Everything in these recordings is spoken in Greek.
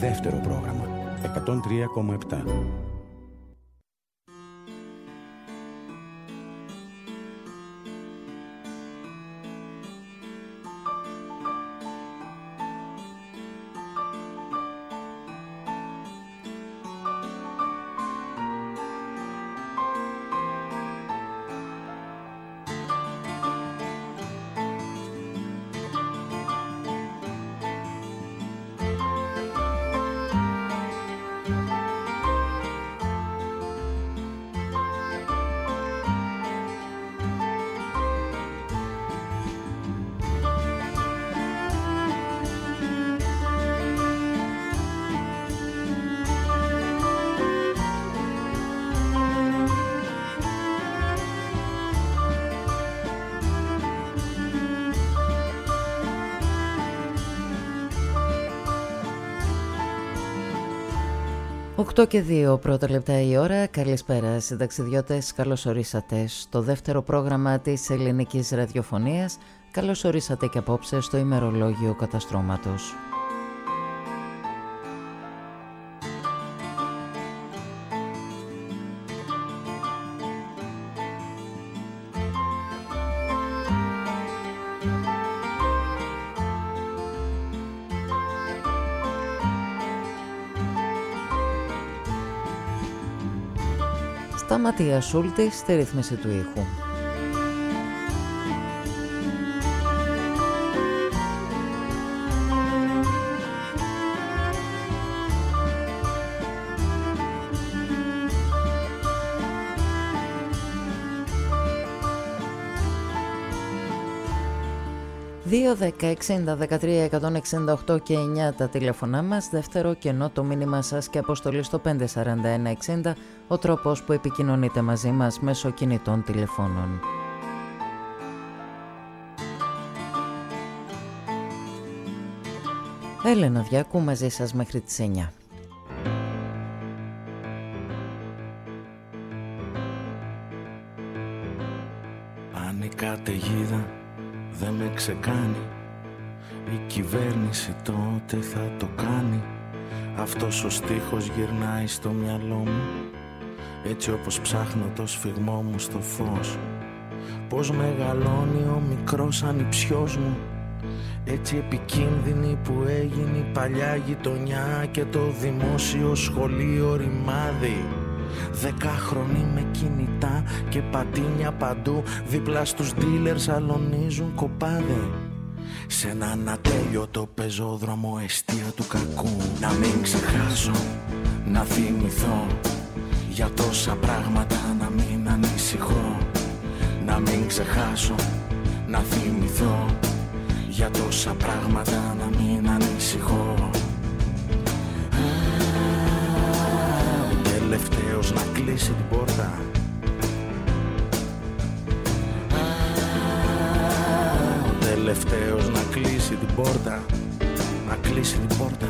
δεύτερο πρόγραμμα 103,7. Οκτώ και 2 πρώτα λεπτά η ώρα. Καλησπέρα συνταξιδιώτες, καλώς ορίσατε στο δεύτερο πρόγραμμα της ελληνικής ραδιοφωνίας. Καλώς ορίσατε και απόψε στο ημερολόγιο καταστρώματος. Ματία Σούλτη στη ρύθμιση του ήχου. ...2, 10, 60, 13, 168 και 9 τα τηλέφωνά μας, δεύτερο κενό το μήνυμα σας και αποστολή στο 541 60, ο τρόπος που επικοινωνείτε μαζί μας μέσω κινητών τηλεφώνων. Έλενα Διάκου μαζί σας μέχρι τις 9. Αν η καταιγίδα δεν με ξεκάνει, η κυβέρνηση τότε θα το κάνει. Αυτός ο στίχος γυρνάει στο μυαλό μου, έτσι όπως ψάχνω το σφιγμό μου στο φως. Πως μεγαλώνει ο μικρός ανιψιός μου, έτσι επικίνδυνη που έγινε η παλιά γειτονιά και το δημόσιο σχολείο ρημάδι. 10χρονοι με κινητά και πατίνια παντού, δίπλα στους ντίλερς αλωνίζουν κοπάδε. Σ' έναν ατέλειωτο πεζόδρομο εστία του κακού. Να μην ξεχάσω, να θυμηθώ για τόσα πράγματα, να μην ανησυχώ. Να μην ξεχάσω, να θυμηθώ για τόσα πράγματα, να μην ανησυχώ. Ο τελευταίος να κλείσει την πόρτα. Ο τελευταίος να κλείσει την πόρτα. Να κλείσει την πόρτα.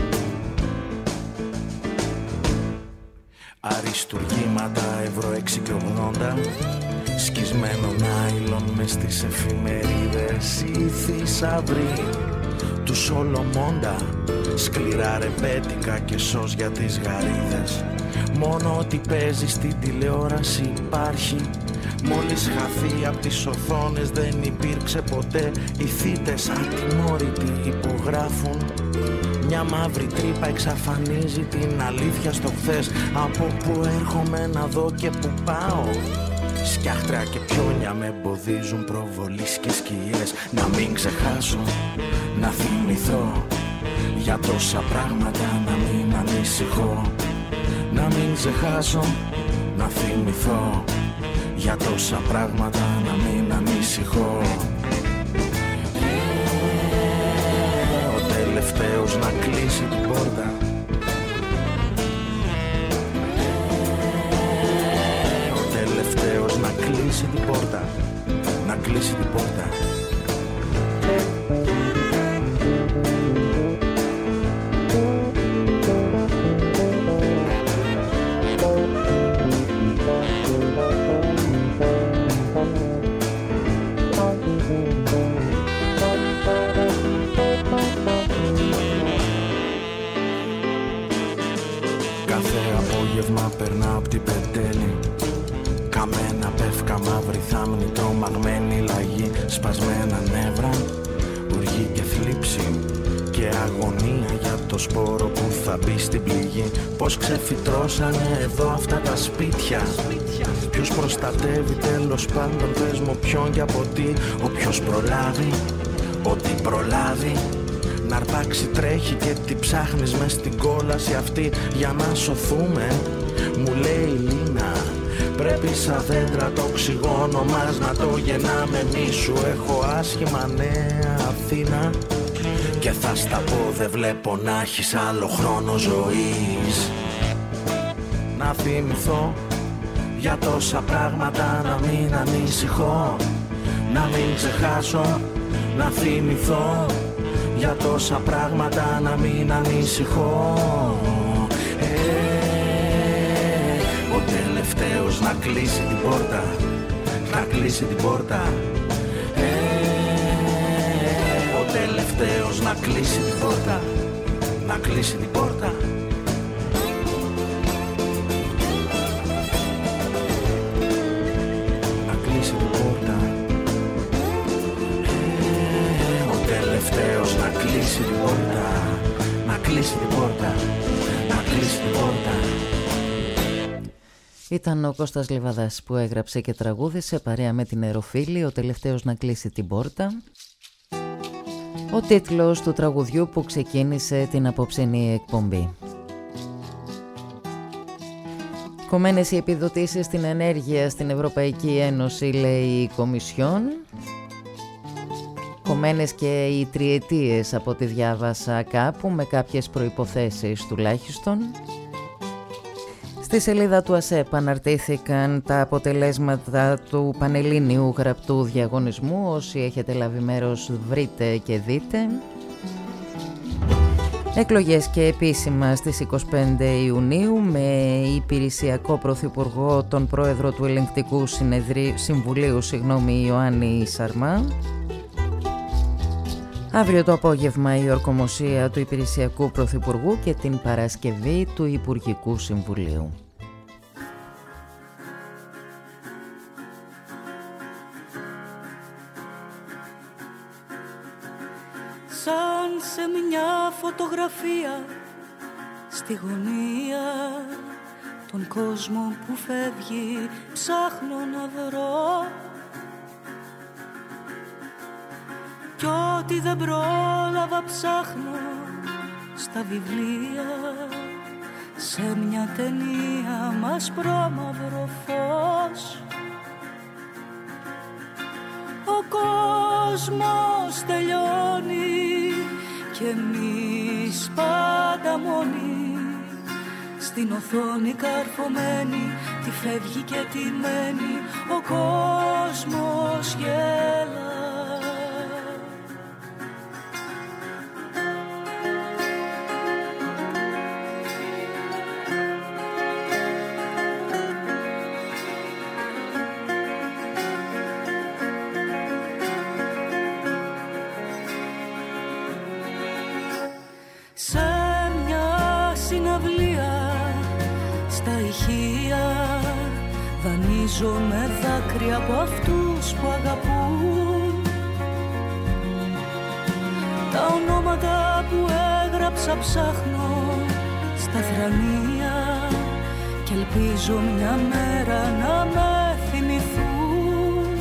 Αριστουργήματα ευρώ 6 και 80, σκισμένο νάιλον μες στις εφημερίδες. Οι θησαυροί του Σολομώντα, σκληρά ρεμπέτικα και σως για τις γαρίδες. Μόνο ότι παίζει στην τηλεόραση υπάρχει. Μόλις χαθεί απ' τις οθόνες δεν υπήρξε ποτέ. Οι θύτες ατιμόρυτοι υπογράφουν. Μια μαύρη τρύπα εξαφανίζει την αλήθεια στο χθες. Από που έρχομαι να δω και που πάω. Σκιάχτρα και πιόνια με εμποδίζουν, προβολής και σκιές. Να μην ξεχάσω, να θυμηθώ για τόσα πράγματα, να μην ανησυχώ. Να μην ξεχάσω, να θυμηθώ για τόσα πράγματα, να μην ανησυχώ. Ο τελευταίος να κλείσει την πόρτα. Ο τελευταίος να κλείσει την πόρτα. Να κλείσει την πόρτα. σπασμένα νεύρα, οργή και θλίψη και αγωνία για το σπόρο που θα μπει στην πληγή. Πως ξεφυτρώσανε εδώ αυτά τα σπίτια, ποιος προστατεύει τέλος πάντων, πες μου ποιον και από τι. Όποιος προλάβει, ό,τι προλάβει να αρπάξει τρέχει, και τι ψάχνεις μες στην κόλαση αυτή για να σωθούμε, μου λέει η Λίνα. Πρέπει σαν δέντρα το οξυγόνο μας να το γεννάμε. Μη σου έχω άσχημα νέα Αθήνα, και θα στα πω δεν βλέπω να έχεις άλλο χρόνο ζωής. Να θυμηθώ για τόσα πράγματα, να μην ανησυχώ, να μην ξεχάσω. Να θυμηθώ για τόσα πράγματα, να μην ανησυχώ. Ο τελευταίος να κλείσει την πόρτα, να κλείσει την πόρτα. Ο τελευταίος να κλείσει την πόρτα, να κλείσει την πόρτα. Να κλείσει την πόρτα. Ο τελευταίος να κλείσει την πόρτα, να κλείσει την πόρτα, να κλείσει την πόρτα. Ήταν ο Κώστας Λιβαδάς που έγραψε και τραγούδισε παρέα με την Αεροφύλλη «Ο τελευταίος να κλείσει την πόρτα». Ο τίτλος του τραγουδιού που ξεκίνησε την απόψινή εκπομπή. Κομμένες οι επιδοτήσεις στην ενέργεια στην Ευρωπαϊκή Ένωση, λέει η Κομισιόν. Κομμένες και οι τριετίες, από ό,τι διάβασα κάπου, με κάποιες προϋποθέσεις τουλάχιστον. Στη σελίδα του ΑΣΕΠ αναρτήθηκαν τα αποτελέσματα του Πανελλήνιου Γραπτού Διαγωνισμού. Όσοι έχετε λάβει μέρος, βρείτε και δείτε. Εκλογές και επίσημα στις 25 Ιουνίου με υπηρεσιακό πρωθυπουργό τον πρόεδρο του Ελεγκτικού Συμβουλίου, Ιωάννη Σαρμά. Αύριο το απόγευμα η ορκομοσία του υπηρεσιακού πρωθυπουργού και την Παρασκευή του Υπουργικού Συμβουλίου. Σαν σε μια φωτογραφία στη γωνία, τον κόσμο που φεύγει ψάχνω να βρω, κι ό,τι δεν πρόλαβα ψάχνω στα βιβλία, σε μια ταινία μαυρό φως. Ο κόσμος τελειώνει και εμείς πάντα μόνοι, στην οθόνη καρφωμένοι, τι φεύγει και τι μένει, ο κόσμος γέλα. Δανείζω με δάκρυα από αυτούς που αγαπούν, τα ονόματα που έγραψα ψάχνω στα θρανία, κι ελπίζω μια μέρα να με θυμηθούν.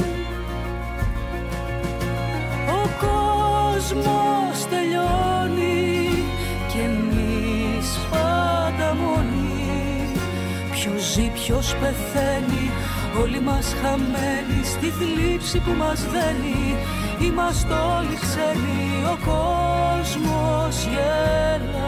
Ο κόσμος τελειώνει και εμείς πάντα μόνοι, ποιος ζει, ποιος πεθαίνει, όλοι μας χαμένοι στη θλίψη που μας δένει. Είμαστε όλοι ξένοι, ο κόσμος γέλα.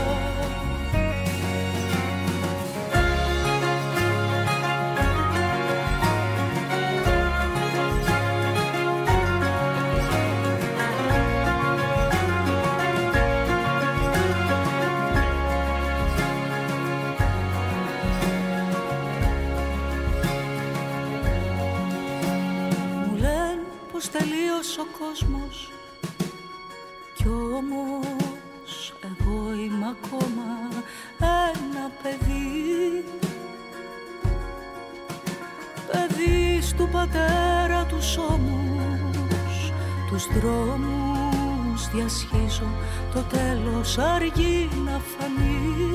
Τελείωσε ο κόσμος κι όμως εγώ είμαι ακόμα ένα παιδί, παιδί του πατέρα τους ώμους, τους δρόμους διασχίζω, το τέλος αργεί να φανεί.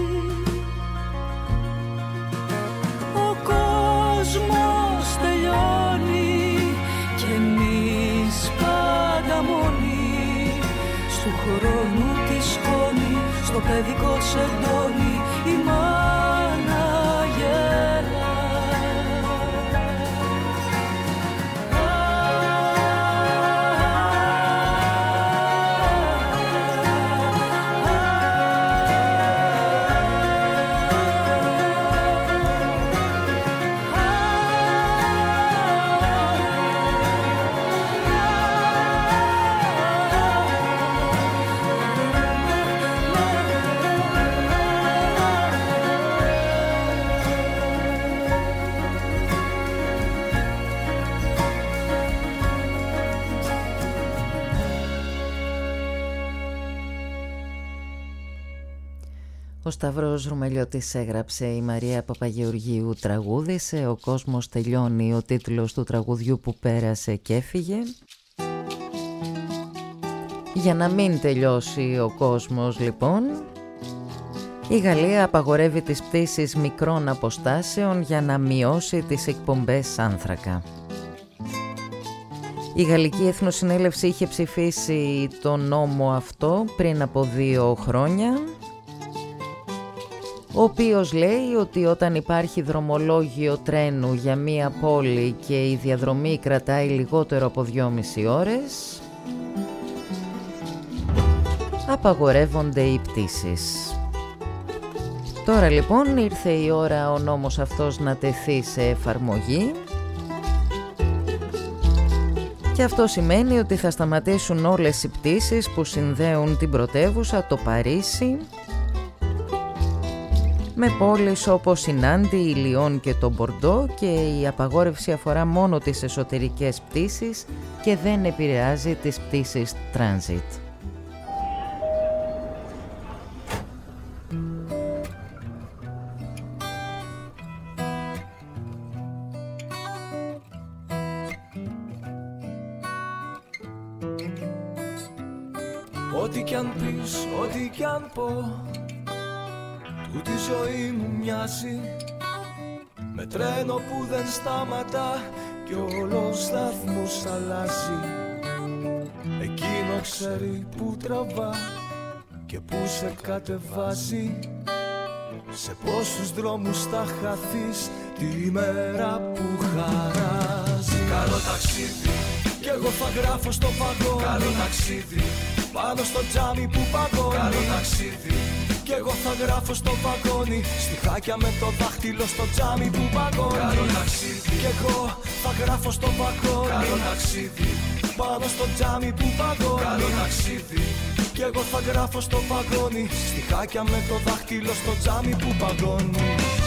Ο κόσμος τελειώνει κι εμείς πάντα μόνοι, στου χρόνου τη σκόνη, στο παιδικό σεντόνι η μάνα γέλα. Ο Σταύρος Ρουμελιώτης έγραψε, η Μαρία Παπαγεωργίου τραγούδισε, ο κόσμος τελειώνει, ο τίτλος του τραγουδιού που πέρασε και έφυγε. Για να μην τελειώσει ο κόσμος λοιπόν, η Γαλλία απαγορεύει τις πτήσεις μικρών αποστάσεων για να μειώσει τις εκπομπές άνθρακα. Η Γαλλική Εθνοσυνέλευση είχε ψηφίσει το νόμο αυτό πριν από 2 χρόνια, ο οποίος λέει ότι όταν υπάρχει δρομολόγιο τρένου για μία πόλη και η διαδρομή κρατάει λιγότερο από 2,5 ώρες, απαγορεύονται οι πτήσεις. Τώρα λοιπόν ήρθε η ώρα ο νόμος αυτός να τεθεί σε εφαρμογή και αυτό σημαίνει ότι θα σταματήσουν όλες οι πτήσεις που συνδέουν την πρωτεύουσα, το Παρίσι, με πόλεις όπως η Νάντι, η Λιόν και το Μπορντό, και η απαγόρευση αφορά μόνο τις εσωτερικές πτήσεις και δεν επηρεάζει τις πτήσεις transit. Ό,τι κι αν πεις, ό,τι κι αν πω, τούτη η ζωή μου μοιάζει με τρένο που δεν σταματά κι όλο σταθμούς αλλάζει. Εκείνο ξέρει που τραβά και που σε κατεβάζει, σε πόσους δρόμους θα χαθείς τη μέρα που χαράζει. Καλό ταξίδι κι εγώ θα γράφω στο βαγόνι. Καλό ταξίδι πάνω στο τζάμι που παγώνει. Καλό ταξίδι κι εγώ θα γράφω στο βαγόνι, στιχάκια με το δάχτυλο στο τζάμι που παγώνει. Καλό ταξίδι κι εγώ θα γράφω στο βαγόνι. Καλό ταξίδι πάνω στο τζάμι που παγώνει. Καλό ταξίδι κι εγώ θα γράφω στο βαγόνι, στιχάκια με το δάχτυλο στο τζάμι που παγώνει.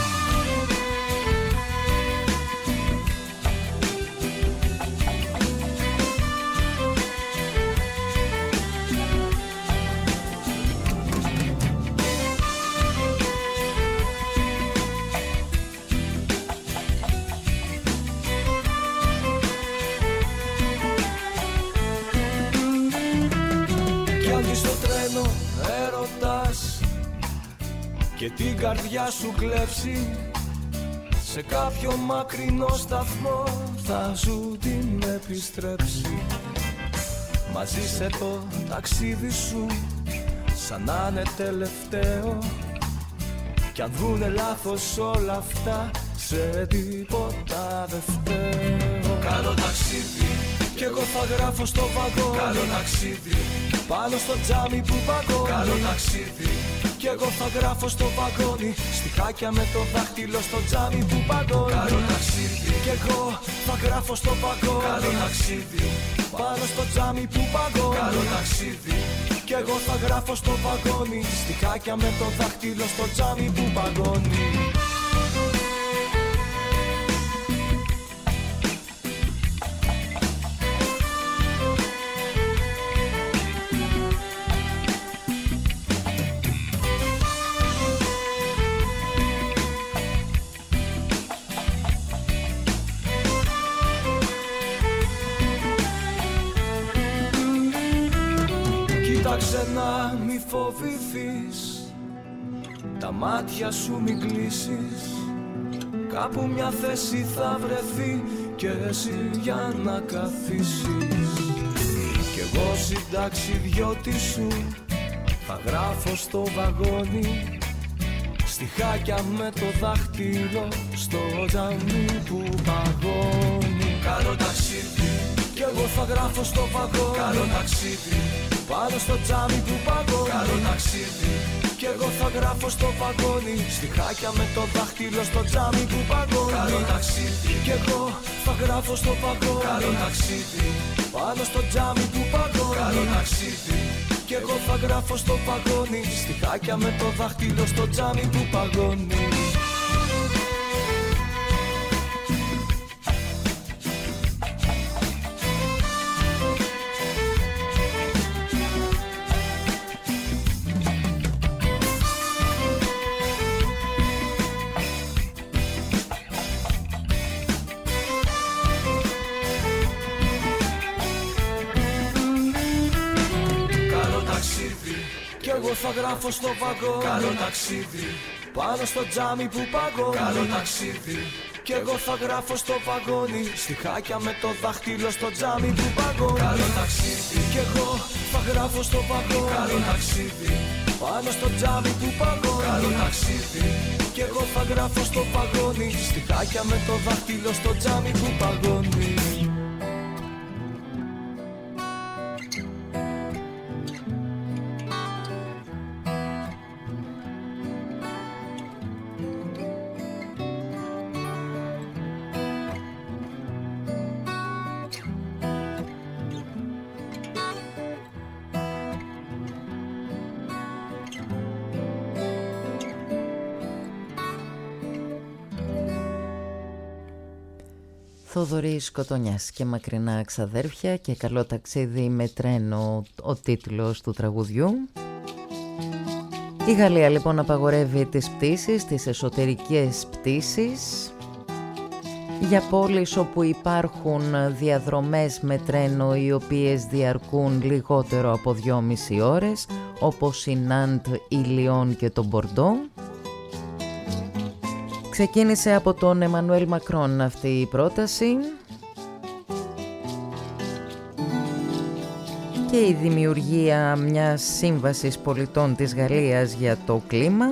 Και την καρδιά σου κλέψει, σε κάποιο μακρινό σταθμό θα σου την επιστρέψει. Μαζί σε το ταξίδι σου σαν να είναι τελευταίο, κι αν βγουνε λάθος όλα αυτά σε τίποτα δεν φταίω. Καλό ταξίδι κι εγώ θα γράφω στο βαγόνι. Καλό ταξίδι πάνω στο τζάμι που παγώνει. Καλό ταξίδι κι εγώ θα γράφω στο βαγόνι, στιχάκια με το δάχτυλο στο τζάμι που παγώνει. Καλό ταξίδι κι εγώ θα γράφω στο βαγόνι. Καλό ταξίδι πάνω στο τζάμι που παγώνει. Καλό ταξίδι κι εγώ θα γράφω στο βαγόνι, στιχάκια με το δάχτυλο στο τζάμι που παγώνει. Κοίταξε να μη φοβηθείς, τα μάτια σου μην κλείσεις, κάπου μια θέση θα βρεθεί και εσύ για να καθίσεις. Κι εγώ συνταξιδιώτη σου θα γράφω στο βαγόνι στιχάκια με το δάχτυλο στο τζαμί που παγώνει. Καλό ταξίδι, κι εγώ θα γράφω στο βαγόνι. Καλό ταξίδι, πάνω στο τζάμι που παγώνει. Καλό ταξίδι, κι εγώ θα γράφω στο βαγόνι στιχάκια με το δάχτυλο στο τζάμι που παγώνει. Καλό ταξίδι, κι εγώ θα γράφω στο βαγόνι. Καλό ταξίδι, πάνω στο τζάμι που παγώνει. Καλό ταξίδι, κι εγώ θα γράφω στο βαγόνι στιχάκια με το δάχτυλο στο τζάμι που παγώνει. Θα γράφω στο βαγόνι. Καλό ταξίδι, πάνω στο τζάμι που παγώνει. Καλό ταξίδι, κι εγώ θα γράφω στο βαγόνι στιχάκια με το δάχτυλο στο τζάμι που παγώνει. Καλό ταξίδι, κι εγώ θα γράφω στο βαγόνι. Καλό ταξίδι, πάνω στο τζάμι που παγώνει. Καλό ταξίδι, κι εγώ θα γράφω στο βαγόνι στιχάκια με το δάχτυλο στο τζάμι που παγώνει. Θοδωρής Κοτονιάς και μακρινά ξαδέρφια και καλό ταξίδι με τρένο, ο τίτλος του τραγουδιού. Η Γαλλία λοιπόν απαγορεύει τις πτήσεις, τις εσωτερικές πτήσεις για πόλεις όπου υπάρχουν διαδρομές με τρένο οι οποίες διαρκούν λιγότερο από 2,5 ώρες, όπως η Ναντ, η Λιόν και το Μπορντό. Ξεκίνησε από τον Εμμανουέλ Μακρόν αυτή η πρόταση και η δημιουργία μιας σύμβασης πολιτών της Γαλλίας για το κλίμα.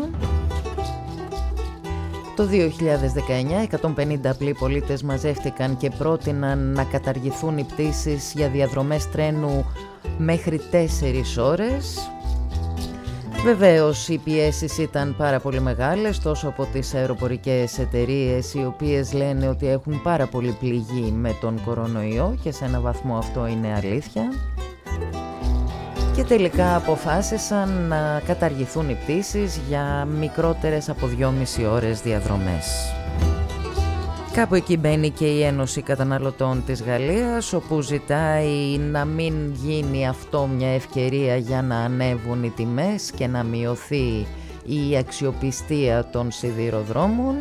Το 2019 150 απλοί πολίτες μαζεύτηκαν και πρότειναν να καταργηθούν οι πτήσεις για διαδρομές τρένου μέχρι 4 ώρες. Βεβαίως οι πιέσεις ήταν πάρα πολύ μεγάλες, τόσο από τις αεροπορικές εταιρείες, οι οποίες λένε ότι έχουν πάρα πολύ πληγή με τον κορονοϊό και σε ένα βαθμό αυτό είναι αλήθεια. Και τελικά αποφάσισαν να καταργηθούν οι πτήσεις για μικρότερες από 2,5 ώρες διαδρομές. Κάπου εκεί μπαίνει και η Ένωση Καταναλωτών της Γαλλίας, όπου ζητάει να μην γίνει αυτό μια ευκαιρία για να ανέβουν οι τιμές και να μειωθεί η αξιοπιστία των σιδηροδρόμων.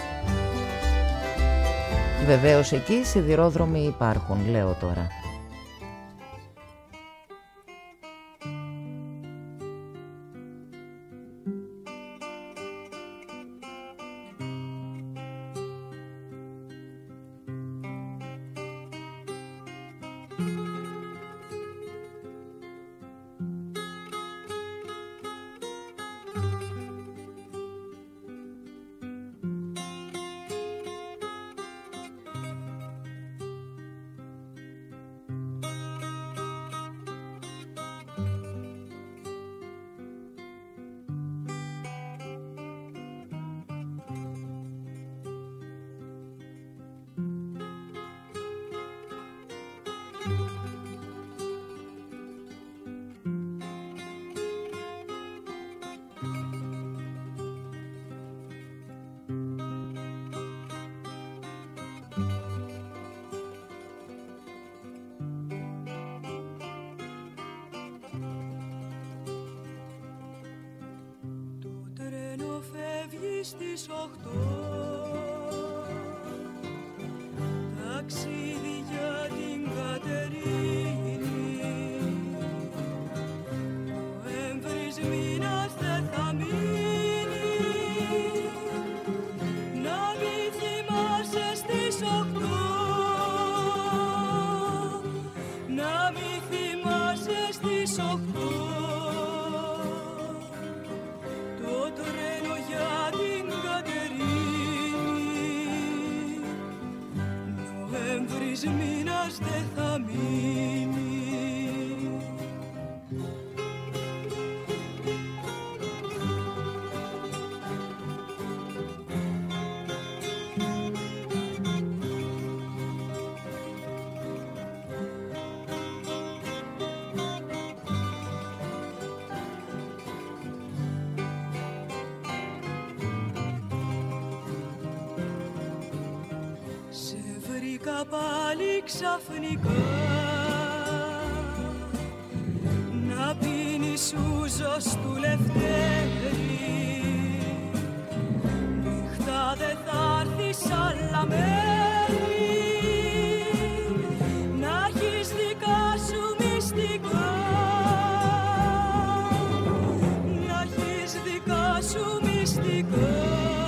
Βεβαίως εκεί σιδηρόδρομοι υπάρχουν, λέω τώρα. Στις 8 ταξίδι για την Κατερίνη, ένας μήνας δεν θα μείνει. Πάλι ξαφνικά να πίνεις ούζος του Λευτέρη, νύχτα δε θα έρθεις άλλα μέρη, να έχεις δικά σου μυστικά, να έχεις δικά σου μυστικά.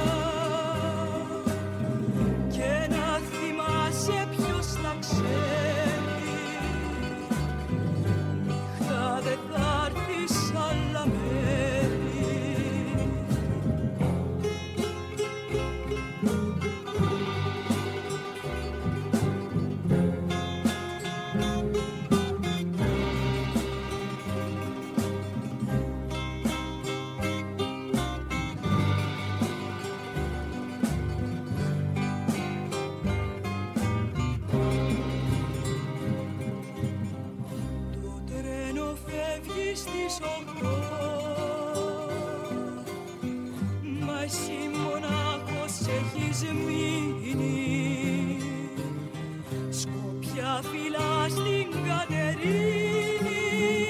Σκοπιά φυλά στην Κατερίνη,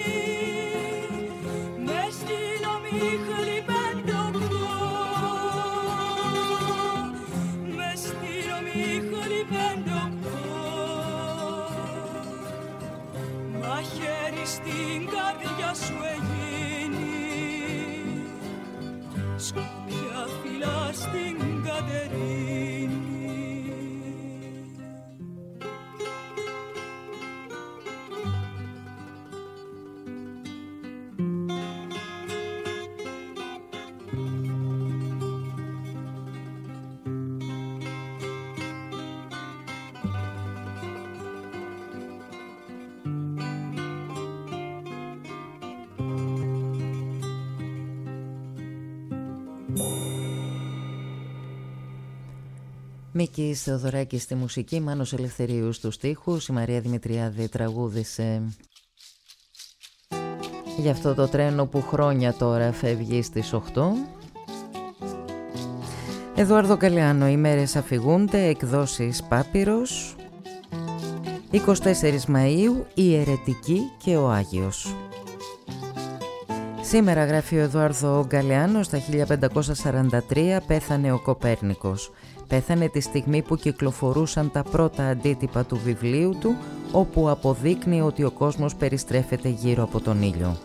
μες στην ομίχλη 5-8, μες στην ομίχλη 5-8, μαχαίρι στην καρδιά σου εγίνει, σκοπιά φυλά στην Κατερίνη. Μίκης Θεοδωράκης στη μουσική, Μάνος Ελευθερίου στους στίχους, η Μαρία Δημητριάδη τραγούδισε για αυτό το τρένο που χρόνια τώρα φεύγει στις 8. Εδουάρδο Γκαλεάνο, οι μέρες αφηγούνται, εκδόσεις Πάπυρος, 24 Μαΐου, η Αιρετική και ο Άγιος. Σήμερα, γράφει ο Εδουάρδο Γκαλεάνο, στα 1543 πέθανε ο Κοπέρνικος. Πέθανε τη στιγμή που κυκλοφορούσαν τα πρώτα αντίτυπα του βιβλίου του, όπου αποδείκνει ότι ο κόσμος περιστρέφεται γύρω από τον ήλιο.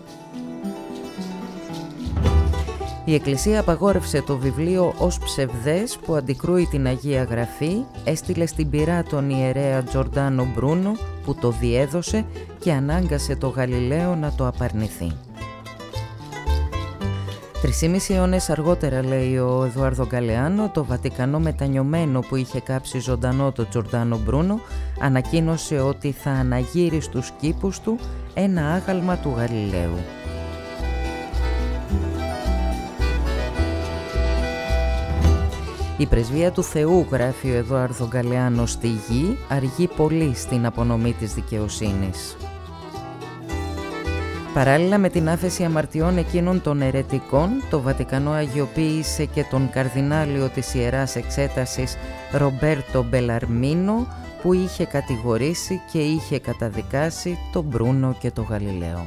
Η Εκκλησία απαγόρευσε το βιβλίο ως ψευδές που αντικρούει την Αγία Γραφή, έστειλε στην πυρά τον ιερέα Τζορντάνο Μπρούνο που το διέδωσε και ανάγκασε το Γαλιλαίο να το απαρνηθεί. 3,5 αιώνες αργότερα, λέει ο Εδουάρδο Γκαλεάνο, το Βατικανό μετανιωμένο που είχε κάψει ζωντανό το Τζορντάνο Μπρούνο ανακοίνωσε ότι θα αναγείρει στους κήπους του ένα άγαλμα του Γαλιλαίου. Η πρεσβεία του Θεού, γράφει ο Εδουάρδο Γκαλεάνο, στη γη αργεί πολύ στην απονομή της δικαιοσύνης. Παράλληλα με την άφεση αμαρτιών εκείνων των αιρετικών, το Βατικανό αγιοποίησε και τον καρδινάλιο της Ιεράς Εξέτασης Ρομπέρτο Μπελαρμίνο, που είχε κατηγορήσει και είχε καταδικάσει τον Μπρούνο και τον Γαλιλαίο.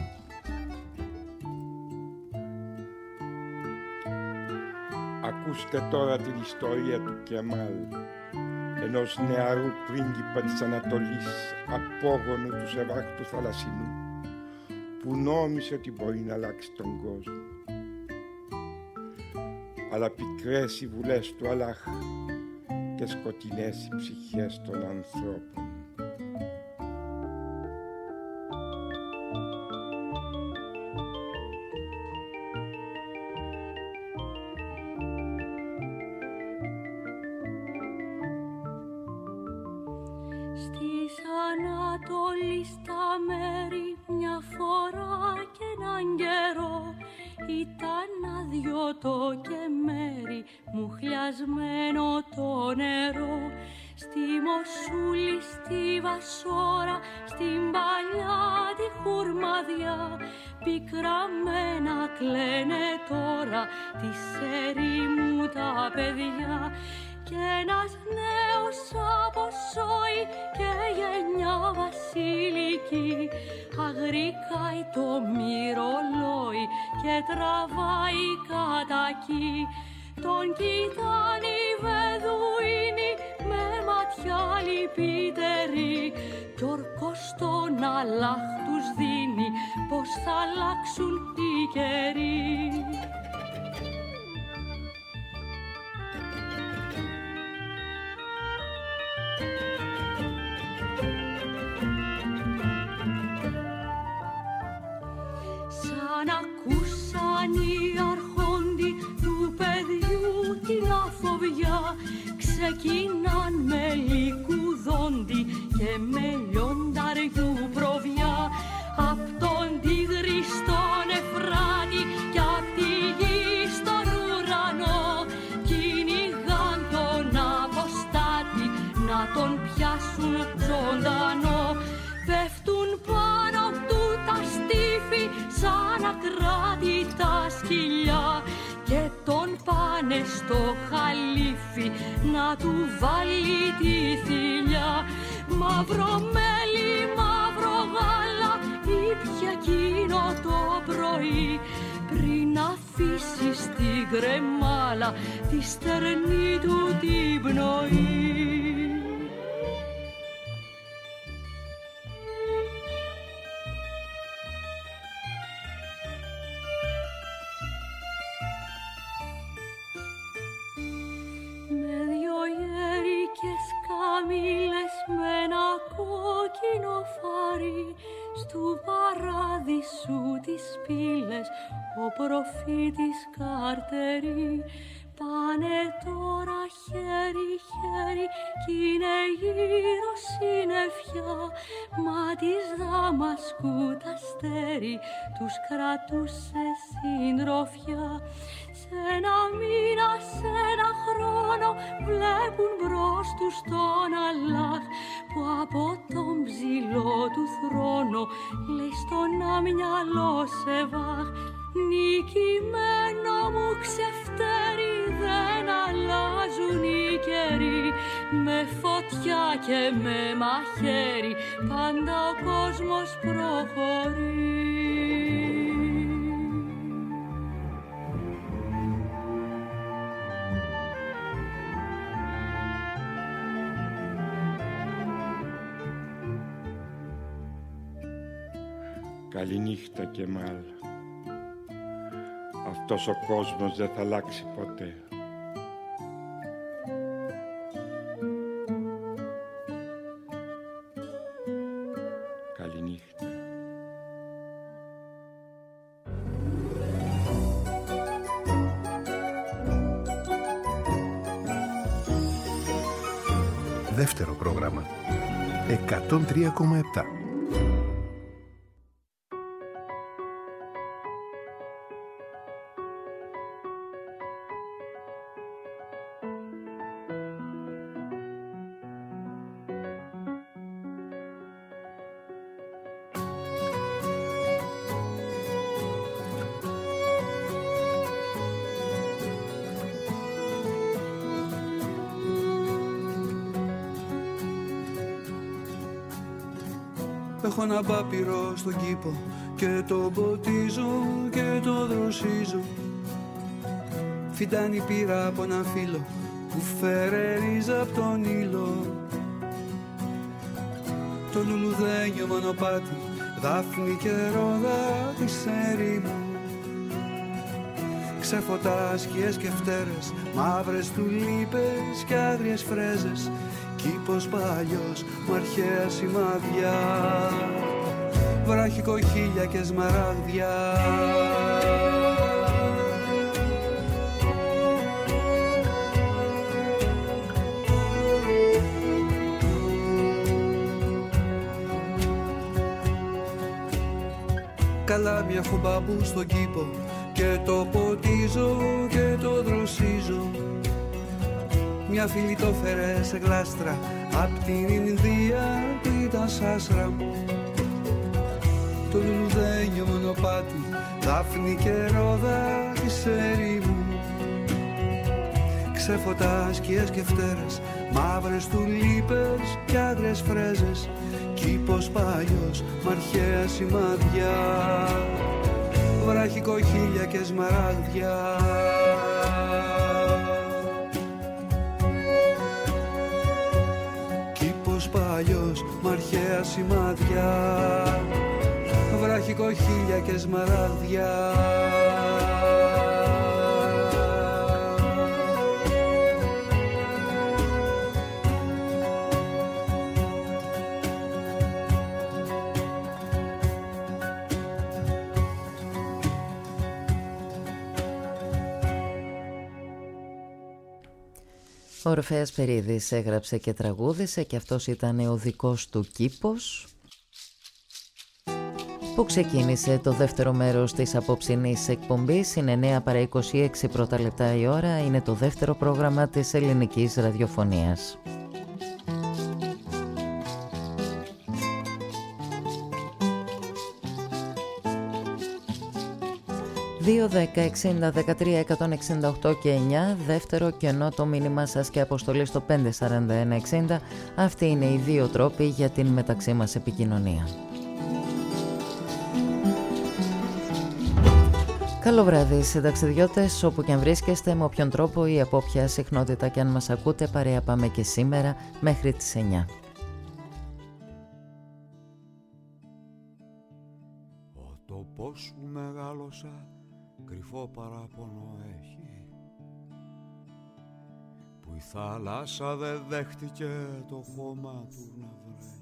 Ακούστε τώρα την ιστορία του Κεμάλ, ενός νεαρού πρίγκιπα της Ανατολής, απόγονου του Σεβάχτου Θαλασσινού, που νόμισε ότι μπορεί να αλλάξει τον κόσμο. Αλλά πικρές οι βουλές του Αλλάχ και σκοτεινές οι ψυχές των ανθρώπων. Στις ήταν άδειο το κεμέρι, μουχλιασμένο το νερό. Στη Μοσούλη, στη Βασόρα, στην παλιά τη χουρμαδιά, πικραμένα κλαίνε τώρα της ερήμου τα παιδιά. Κι ένας νέος αποσώει και γενιά βασιλική, αγρικάει το μυρολόι και τραβάει κατακί. Τον κοιτάνε οι Βεδουίνοι με ματιά λυπητερή, κι ορκός τον Αλλάχ τους δίνει πως θα αλλάξουν οι καιροί. Σαν ακούσαν οι αρχόντοι του παιδιού την αφοβιά, ξεκινάν με λικουδόντι και με λιονταριού προβιά. Απ' τον Τίγρη στον Εφράτη κι απ' τη γη στον ουρανό, κυνηγάν τον αποστάτη να τον πιάσουν ζωντανό. Πέφτουν πάνω του τα στήφη σαν ακράτητα σκυλιά και τον πάνε στο χαλίφι να του βάλει τη θηλιά. Μαύρο μέλι, μαύρο γάλα ήπια εκείνο το πρωί, πριν αφήσει στην κρεμάλα τη στερνή του την πνοή. Καμήλες με ένα κόκκινο φάρι, στου παράδεισου τις πύλες ο προφήτης Καρτερή. Πάνε τώρα χέρι-χέρι κι είναι γύρω συννεφιά, μα της Δαμασκού τ' αστέρι τους κρατούσε συντροφιά. Σ' ένα μήνα, σ' ένα χρόνο βλέπουν μπρος τους τον Αλλάχ, που από τον ψηλό του θρόνο λέει στον αμυαλό Σεβάχ. Νικημένο μου ξεφτέρι, δεν αλλάζουν οι καιροί, με φωτιά και με μαχαίρι πάντα ο κόσμος προχωρεί. Καληνύχτα Κεμάλ. Αυτός ο κόσμος δεν θα αλλάξει ποτέ. Καληνύχτα. Δεύτερο πρόγραμμα 103,7. Έχω ένα πάπυρο στον κήπο και το ποτίζω και το δροσίζω. Φυτάνει πήρα από ένα φύλλο που φερερίζα από τον ήλο. Το λουλουδένιο μονοπάτι, δάφνη και ρόδα της ερήμου. Ξεφωτά, σκιές και φτέρες, μαύρες τουλίπες και άγριες φρέζες. Κήπος παλιός, μ' αρχαία σημάδια, βράχη κοχύλια και σμαράγδια. Καλάμια χουμπάμπου στον κήπο, και το ποτίζω και το δροσίζω. Μια φίλη το φέρε σε γλάστρα απ' την Ινδία που ήταν σάσρα μου. Το λουλουδένιο μονοπάτι, δάφνη και ρόδα της ερήμου. Ξέφωτα, σκιές και φτερές, μαύρες τουλίπες και άγριες φρέζες, κήπος παλιός μ' αρχαία σημάδια, βράχη κοχύλια και σμαράγδια. Κήπος παλιός μ' αρχαία σημάδια, βράχη κοχύλια και σμαράγδια. Ο Ορφέας Περίδης έγραψε και τραγούδισε και αυτός ήταν ο δικός του κήπος, που ξεκίνησε το δεύτερο μέρος της απόψινής εκπομπής. Είναι 9 παρά 26 πρώτα λεπτά η ώρα, είναι το δεύτερο πρόγραμμα της ελληνικής ραδιοφωνίας. 2-10-60-13-168 και 9, δεύτερο κενό το μήνυμα σας και αποστολή στο 541-60. Αυτοί είναι οι δύο τρόποι για την μεταξύ μας επικοινωνία. Καλό βράδυ συνταξιδιώτες, όπου και αν βρίσκεστε, με όποιον τρόπο ή από όποια συχνότητα και αν μας ακούτε, παρέα πάμε και σήμερα μέχρι τις 9. Ο τόπος που μεγάλωσα κρυφό παράπονο έχει, που η θάλασσα δεν δέχτηκε το χώμα του να βρέχει.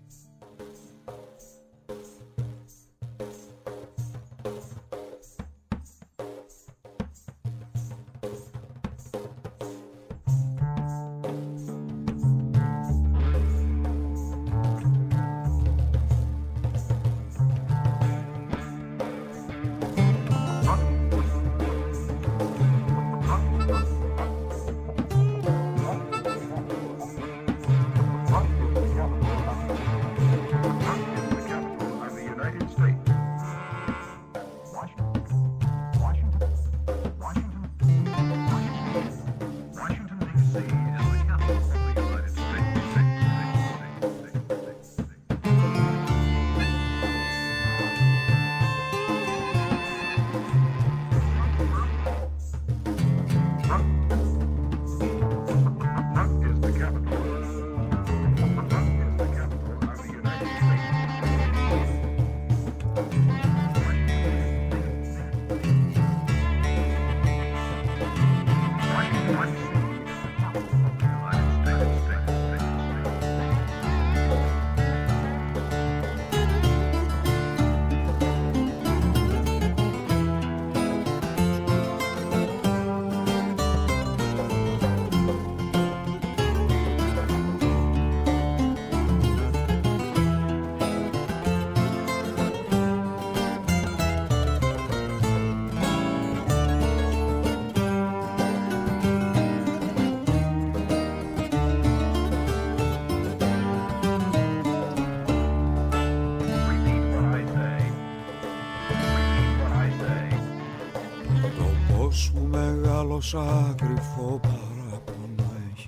Σαν κρυφό παράπονο έχει,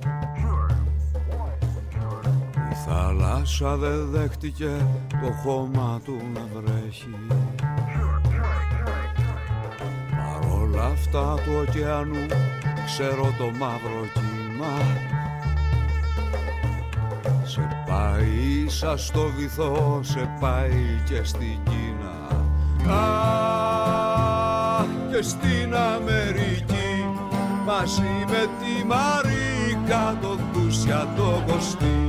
η θάλασσα δεν δέχτηκε το χώμα του να βρέχει. Παρόλα αυτά του ωκεανού ξέρω το μαύρο κύμα, σε πάει σαν στο βυθό, σε πάει και στην Κίνα. Και στην Αμερική μαζί με τη Μαρίκα, το Δούσια το Κωστή.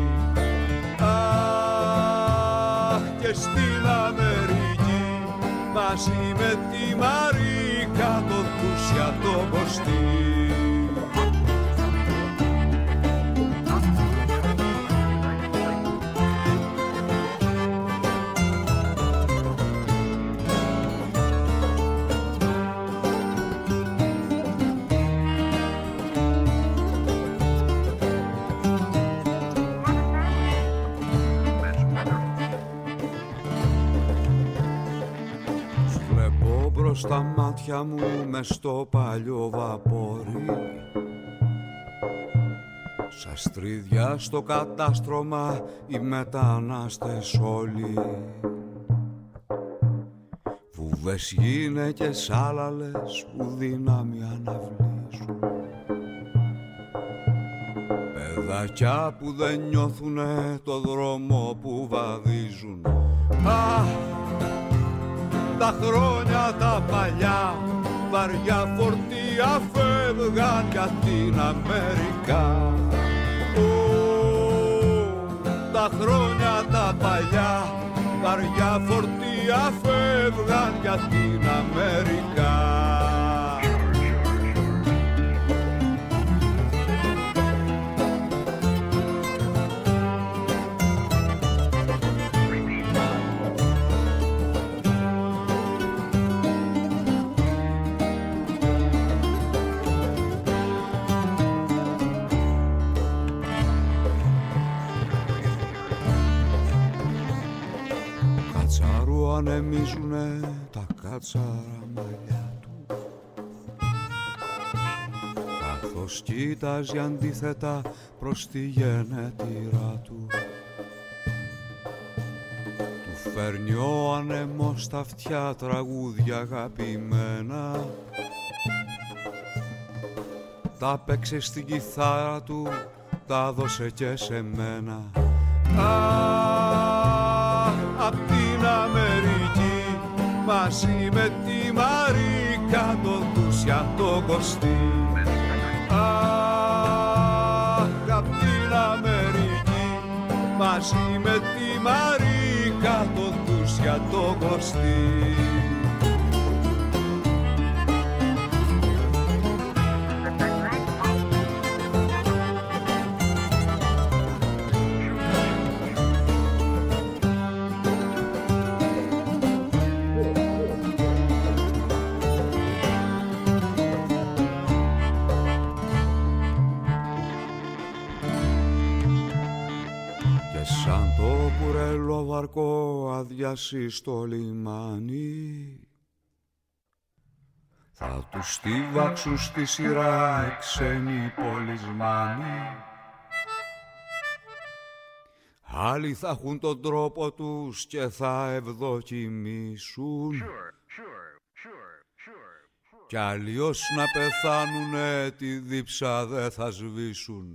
Και στην Αμερική μαζί με τη Μαρίκα, το Δούσια το Κωστή. στα μάτια μου μες στο παλιό βαπόρι. Σαν στρίδια στο κατάστρωμα οι μετανάστες όλοι. Βουβές γυναίκες άλλαλες που δύναμη αναβλήσουν. Παιδάκια που δεν νιώθουνε το δρόμο που βαδίζουν. Τα χρόνια τα παλιά βαριά φορτία φεύγαν για την Αμερικά. Τα χρόνια τα παλιά βαριά φορτία φεύγαν για την Αμερικά. Ανεμίζουνε τα κάτσαρα μαλλιά του, καθώς κοίταζε αντίθετα προς τη γενέτειρά του. Του φέρνει ο άνεμος στα αυτιά τραγούδια αγαπημένα, τα παίξε στην κιθάρα του, τα δώσε και σε μένα. Απ' την Αμερική μαζί με τη Μαρίκα το Δούσια το Κωστή. Απ' την Αμερική μαζί με τη Μαρίκα το Δούσια το Κωστή. Αδειάσει στο λιμάνι, θα τους στίβαξουν στη σειρά οι ξένοι πολισμάνοι. Άλλοι θα έχουν τον τρόπο τους και θα ευδοκιμήσουν, κι άλλοι ως να πεθάνουνε τη δίψα δε θα σβήσουν.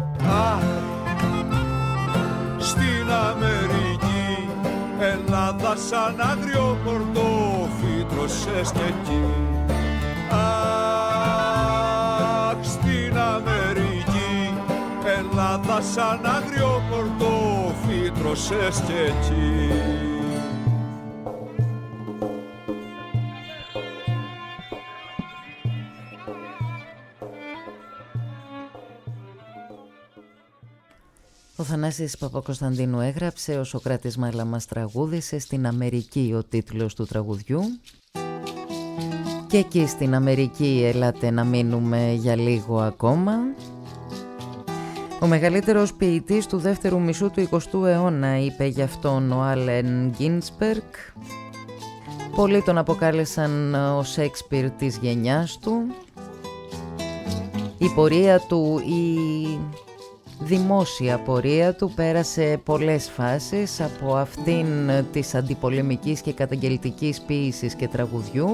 Στην Αμερική Ελλάδα σαν άγριο κορτόφι τρωσες κι εκεί. Στην Αμερική Ελλάδα σαν άγριο κορτόφι τρωσες κι εκεί. Ο Θανάσης Παπακοσταντίνου έγραψε, ο Σωκράτης Μάλαμας τραγούδισε. Στην Αμερική ο τίτλος του τραγουδιού. Και εκεί στην Αμερική ελάτε να μείνουμε για λίγο ακόμα. Ο μεγαλύτερος ποιητής του δεύτερου μισού του 20ου αιώνα, είπε γι' αυτόν ο Άλεν Γκίνσπεργκ. Πολλοί τον αποκάλεσαν ο Σέξπιρ της γενιάς του. Η πορεία του, η δημόσια πορεία του πέρασε πολλές φάσεις, από αυτήν της αντιπολεμικής και καταγγελτικής ποίησης και τραγουδιού.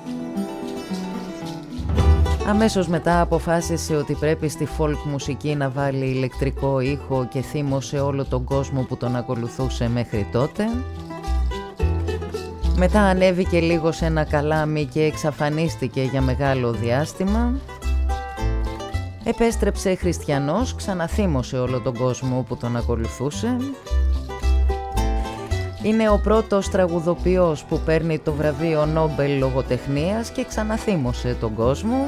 Αμέσως μετά αποφάσισε ότι πρέπει στη folk μουσική να βάλει ηλεκτρικό ήχο και θύμωσε όλο τον κόσμο που τον ακολουθούσε μέχρι τότε. Μετά ανέβηκε λίγο σε ένα καλάμι και εξαφανίστηκε για μεγάλο διάστημα. Επέστρεψε χριστιανός, ξαναθύμωσε όλο τον κόσμο που τον ακολουθούσε. Είναι ο πρώτος τραγουδοποιός που παίρνει το βραβείο Νόμπελ λογοτεχνίας και ξαναθύμωσε τον κόσμο.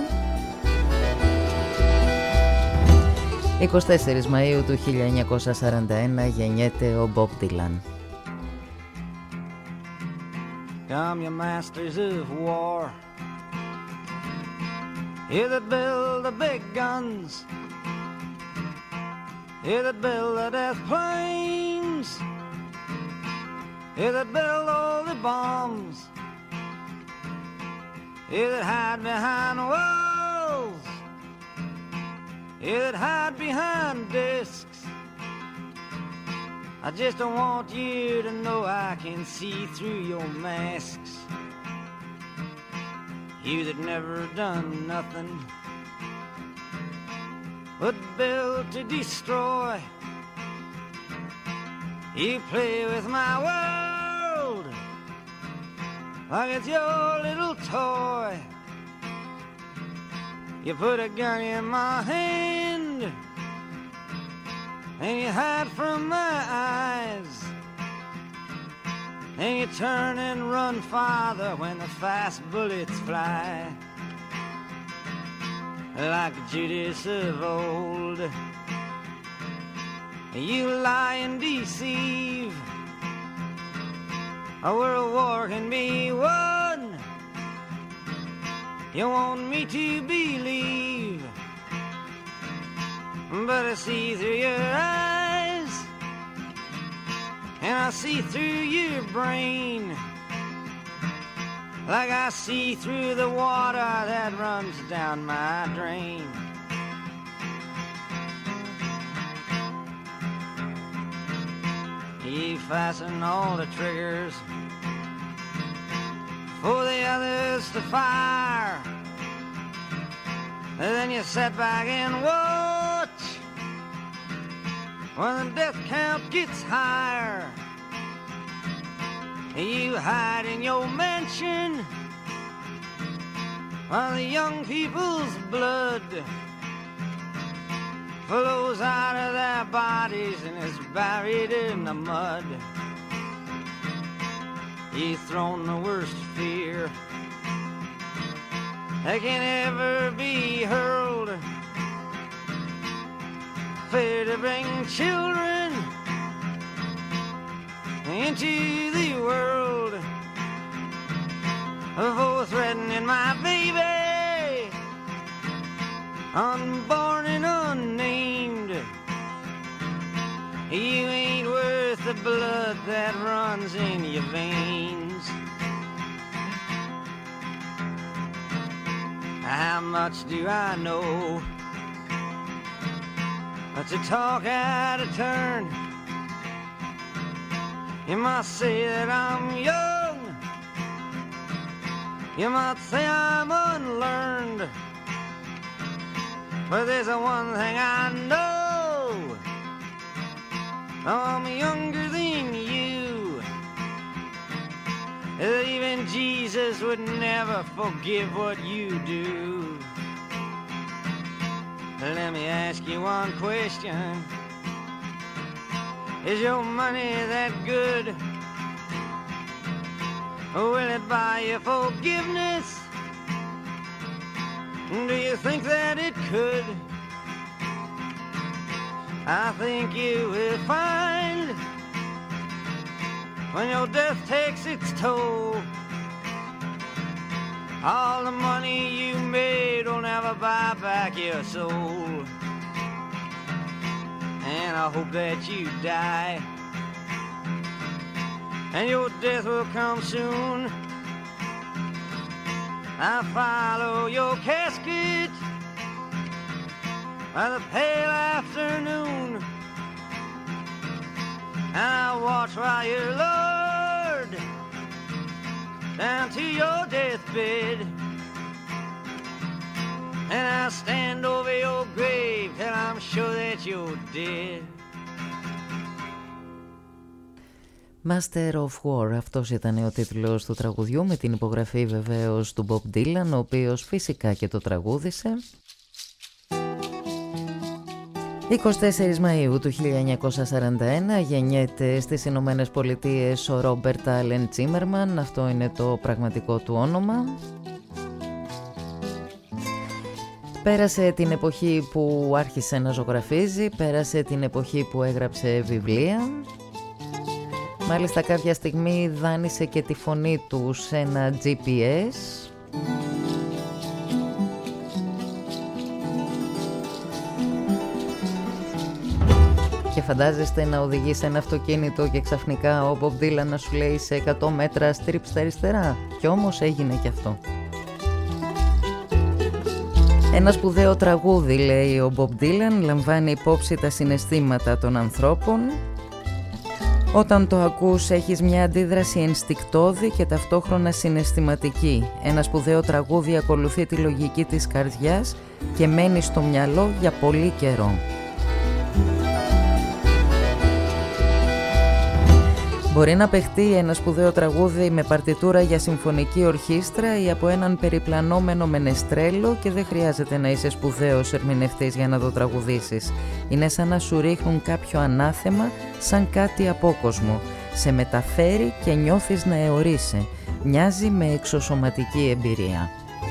24 Μαΐου του 1941 γεννιέται ο Μπομπ Ντίλαν. Come you masters of war, you that build the big guns, you that build the death planes, you that build all the bombs, You that hide behind walls, you that hide behind desks. I just don't want you to know I can see through your masks. You that never done nothing but build to destroy. You play with my world like it's your little toy. You put a gun in my hand and you hide from my eyes, and you turn and run farther when the fast bullets fly. Like Judas of old, you lie and deceive. A world war can be won. You want me to believe, but I see through your eyes, and I see through your brain, like I see through the water that runs down my drain. You fasten all the triggers for the others to fire, and then you sit back and watch when the death count gets higher. You hide in your mansion while the young people's blood flows out of their bodies and is buried in the mud. You've thrown the worst fear that can ever be hurled, fear to bring children into the world, for threatening my baby, unborn and unnamed. You ain't worth the blood that runs in your veins. How much do I know to talk out of turn? You might say that I'm young, you might say I'm unlearned, but there's one thing I know, I'm younger than you. Even Jesus would never forgive what you do. Let me ask you one question. Is your money that good? Will it buy you forgiveness? Do you think that it could? I think you will find when your death takes its toll, all the money you made will never buy back your soul. And I hope that you die, and your death will come soon. I follow your casket by the pale afternoon, and I watch while you're lowered down to your deathbed, and I stand over your grave till I'm sure that you're dead. Master of War, αυτός ήταν ο τίτλος του τραγουδιού, με την υπογραφή βεβαίως του Bob Dylan, ο οποίος φυσικά και το τραγούδισε. 24 Μαΐου του 1941 γεννιέται στις Ηνωμένες Πολιτείες ο Ρόμπερτ Άλεν Τσίμερμαν, αυτό είναι το πραγματικό του όνομα. Πέρασε την εποχή που άρχισε να ζωγραφίζει, πέρασε την εποχή που έγραψε βιβλία. Μάλιστα κάποια στιγμή δάνεισε και τη φωνή του σε ένα GPS. Και φαντάζεστε να οδηγείς σε ένα αυτοκίνητο και ξαφνικά ο Bob Dylan να σου λέει σε 100 μέτρα στρίψτε αριστερά. Κι όμως έγινε και αυτό. Ένα σπουδαίο τραγούδι, λέει ο Μπομπ Ντίλαν, λαμβάνει υπόψη τα συναισθήματα των ανθρώπων. Όταν το ακούς έχεις μια αντίδραση ενστικτώδη και ταυτόχρονα συναισθηματική. Ένα σπουδαίο τραγούδι ακολουθεί τη λογική της καρδιάς και μένει στο μυαλό για πολύ καιρό. Μπορεί να παιχτεί ένα σπουδαίο τραγούδι με παρτιτούρα για συμφωνική ορχήστρα ή από έναν περιπλανόμενο μενεστρέλο και δεν χρειάζεται να είσαι σπουδαίος ερμηνευτής για να το τραγουδήσεις. Είναι σαν να σου ρίχνουν κάποιο ανάθεμα, σαν κάτι απόκοσμο. Σε μεταφέρει και νιώθεις να αιωρείσαι. Μοιάζει με εξωσωματική εμπειρία,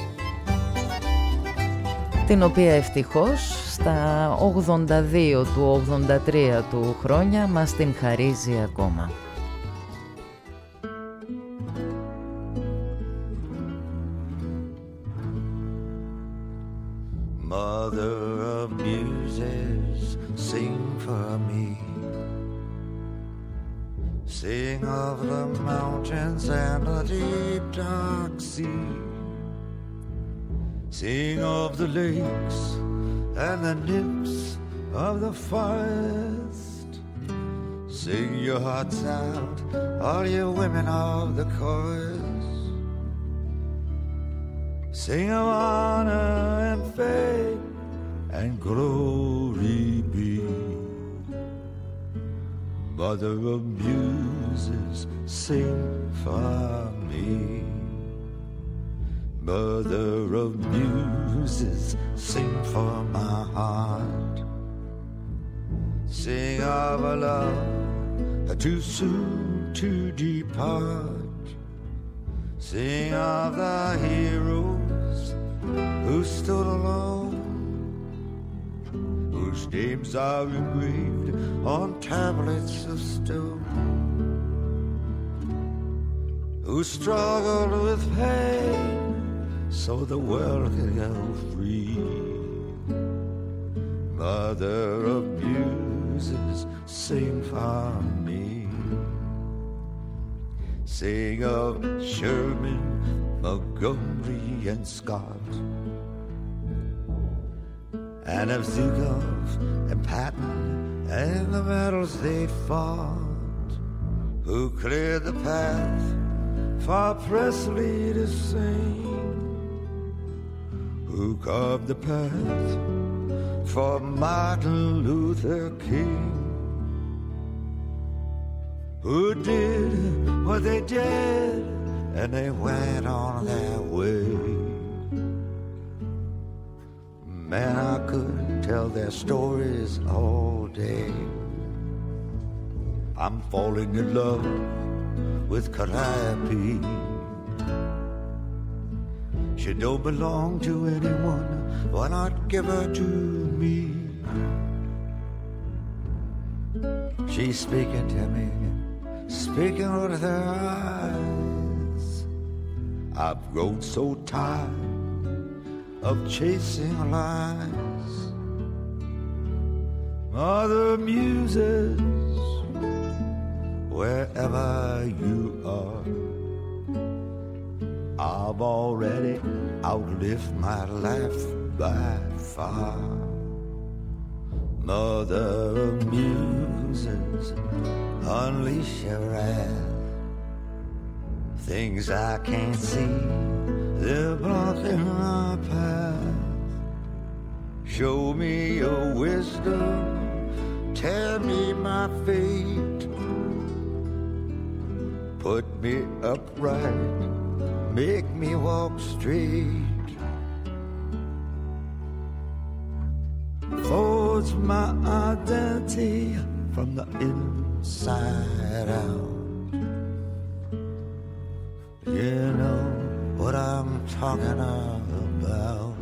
την οποία ευτυχώς στα 82 του 83 του χρόνια μας την χαρίζει ακόμα. Mother of muses, sing for me. Sing of the mountains and the deep dark sea. Sing of the lakes and the nymphs of the forest. Sing your hearts out, all you women of the chorus. Sing of honor and fame and glory be. Mother of muses, sing for me. Mother of muses, sing for my heart. Sing of a love too soon to depart. Sing of the heroes who stood alone, whose names are engraved on tablets of stone, who struggled with pain so the world could go free. Mother of muses, sing for me. Sing of Sherman, Montgomery, and Scott, and of Zukov and Patton and the battles they fought, who cleared the path for Presley to sing, who carved the path for Martin Luther King, who did what they did and they went on their way. Man, I could tell their stories all day. I'm falling in love with Calliope. She don't belong to anyone, why not give her to me? She's speaking to me, speaking with her eyes. I've grown so tired of chasing lies. Mother muses, wherever you are, I've already outlived my life by far. Mother of muses, unleash your wrath. Things I can't see, they're blocking my path. Show me your wisdom, tell me my fate. Put me upright, make me walk straight. Forge my identity from the inside out. You know what I'm talking about.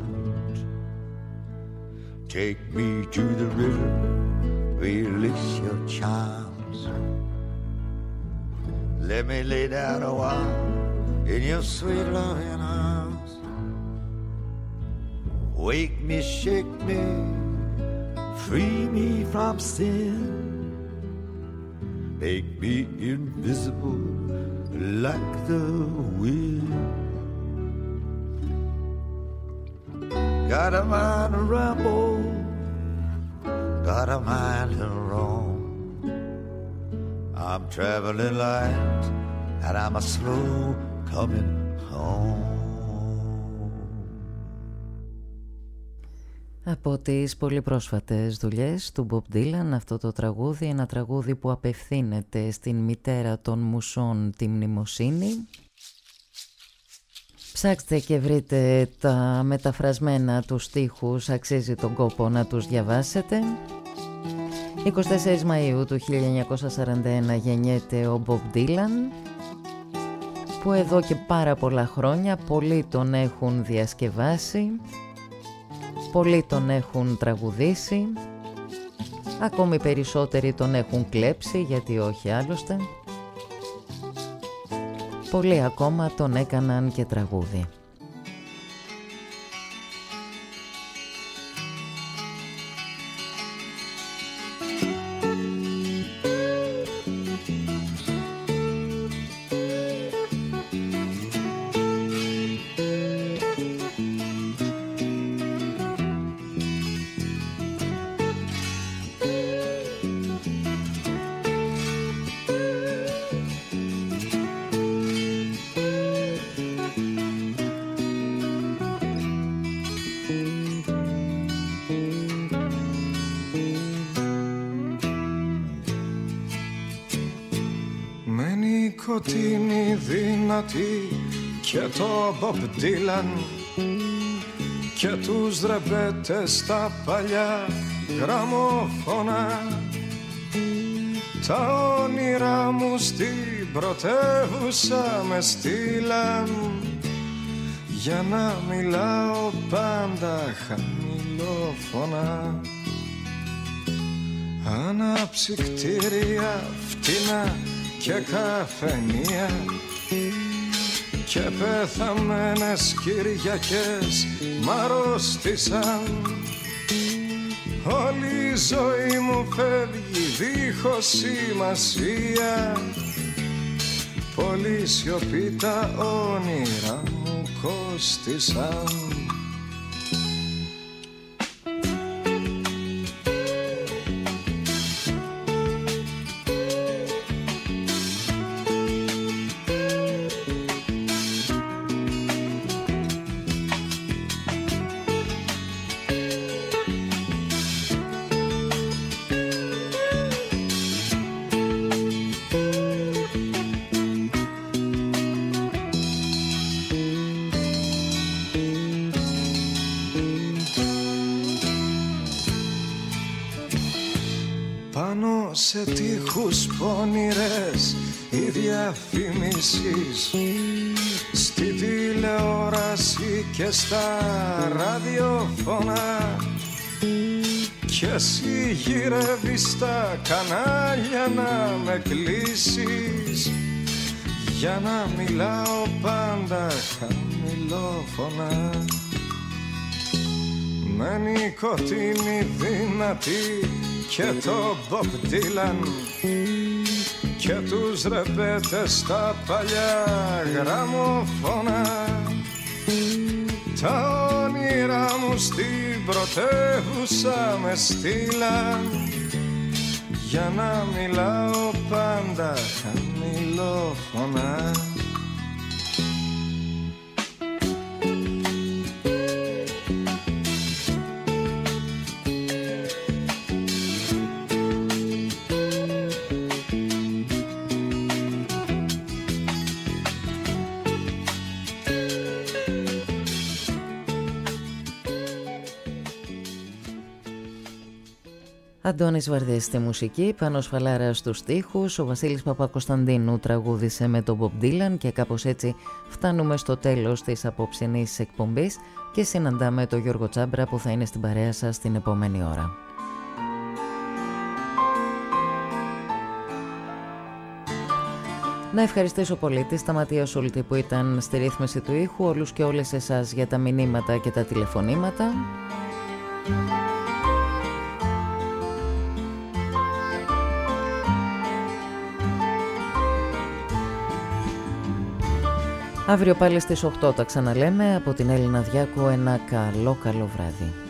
Take me to the river, release your charms. Let me lay down a while in your sweet loving arms. Wake me, shake me, free me from sin. Make me invisible like the wind. got a mind to ramble, got a mind to roam. I'm traveling light and I'm a slow coming home. Από τις πολύ πρόσφατες δουλειές του Bob Dylan, αυτό το τραγούδι, ένα τραγούδι που απευθύνεται στην μητέρα των μουσών, τη μνημοσύνη. Ψάξτε και βρείτε τα μεταφρασμένα τους στίχους, αξίζει τον κόπο να τους διαβάσετε. 24 Μαΐου του 1941 γεννιέται ο Bob Dylan, που εδώ και πάρα πολλά χρόνια πολλοί τον έχουν διασκευάσει, πολλοί τον έχουν τραγουδήσει, ακόμη περισσότεροι τον έχουν κλέψει, γιατί όχι άλλωστε. Πολλοί ακόμα τον έκαναν και τραγούδι. Nicotini δυνατή και το Bob Dylan και τους ρεμπέτες στα παλιά γραμμόφωνα. Τα όνειρά μου στην πρωτεύουσα με στείλαν για να μιλάω πάντα χαμηλόφωνα. Αναψυκτήρια φτηνά και καφενεία και πεθαμένες Κυριακές μ' αρρώστησαν. Όλη η ζωή μου φεύγει δίχως σημασία, πολύ σιωπή τα όνειρα μου κόστησαν. Σε τείχους πονηρές οι διαφημίσεις, στη τηλεόραση και στα ραδιοφωνά, κι εσύ γυρεύεις στα κανάλια να με κλείσεις για να μιλάω πάντα χαμηλόφωνα. Με νοικοτήνη δυνατή και το Bob Dylan και τους ρεμπέτες στα παλιά γραμμόφωνα. Τα όνειρά μου στην πρωτεύουσα με στείλαν για να μιλάω πάντα χαμηλόφωνα. Αντώνης Βαρδής στη μουσική, Πάνος Φαλάρας στους στίχους, ο Βασίλης Παπακοσταντίνου τραγούδισε με τον Bob Dylan και κάπως έτσι φτάνουμε στο τέλος της απόψινής εκπομπής και συναντάμε τον Γιώργο Τσάμπρα που θα είναι στην παρέα σας την επόμενη ώρα. Να ευχαριστήσω πολύ τη Σταματία Σούλτη που ήταν στη ρύθμιση του ήχου, όλους και όλες εσάς για τα μηνύματα και τα τηλεφωνήματα. Αύριο πάλι στις 8 τα ξαναλέμε. Από την Έλληνα Διάκου ένα καλό βράδυ.